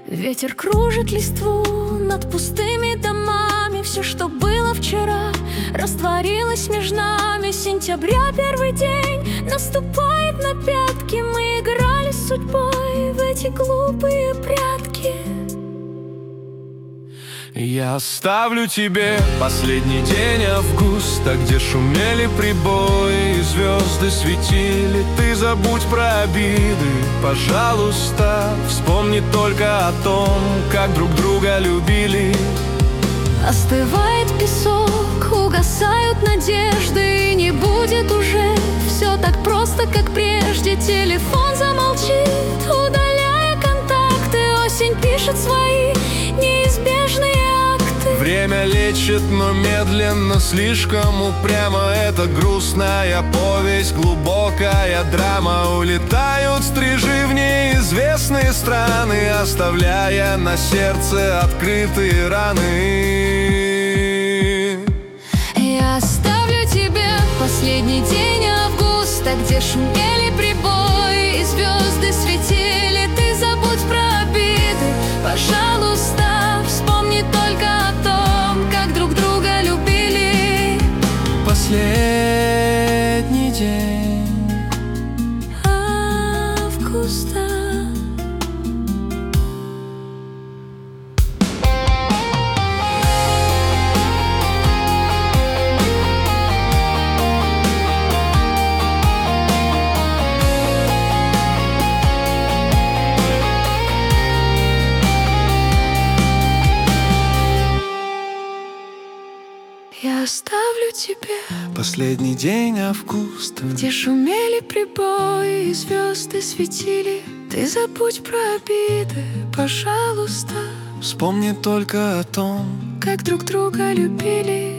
Ветер кружит листву над пустыми домами. Все, что было вчера, растворилось между нами. Сентября, первый день, наступает на пятки. Мы играли с судьбой в эти глупые прятки. Я оставлю тебе последний день августа, где шумели прибои и звезды светили. Ты забудь про обиды, пожалуйста. Вспомни только о том, как друг друга любили. Остывает песок, угасают надежды, и не будет уже все так просто, как прежде. Телефон замолчит, удаляя контакты. Осень пишет свои неизбежные акты. Время лечит, но медленно, слишком упрямо. Это грустная повесть, глубокая драма. Улетают стрижи в неизвестные страны, оставляя на сердце открытые раны. Я оставлю тебе последний день августа, где шумели прибои и звезды светили. Ты забудь про обиды, пожалуйста. Вспомни только о том, как друг друга любили. Последний день августа. Я оставлю тебе последний день августа, где шумели прибои и звезды светили. Ты забудь про обиды, пожалуйста. вспомни только о том, Как друг друга любили.